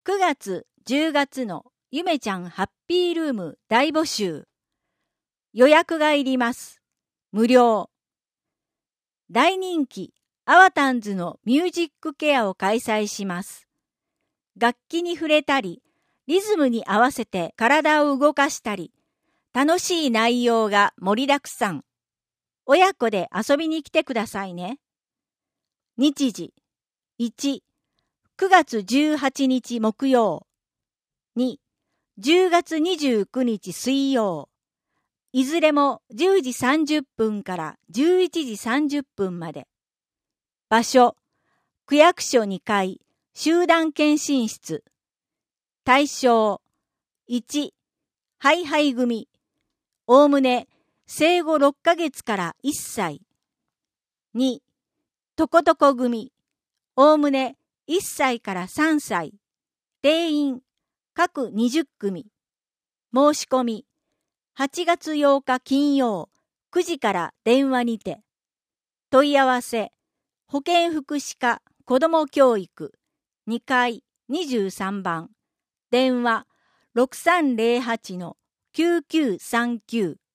9月、10月のゆめちゃんハッピールーム大募集。予約がいります。無料。大人気アワタンズのミュージックケアを開催します。楽器に触れたり、リズムに合わせて体を動かしたり、楽しい内容が盛りだくさん。親子で遊びに来てくださいね。日時1、9月18日木曜。2、10月29日水曜。いずれも10時30分から11時30分まで。場所、区役所2階、集団検診室。対象、1、ハイハイ組。おおむね生後6ヶ月から1歳。2、トコトコ組。おおむね1歳から3歳。定員、各20組。申し込み、8月8日金曜9時から電話にて。問い合わせ、保健福祉課子ども教育2階23番。電話 6308-9939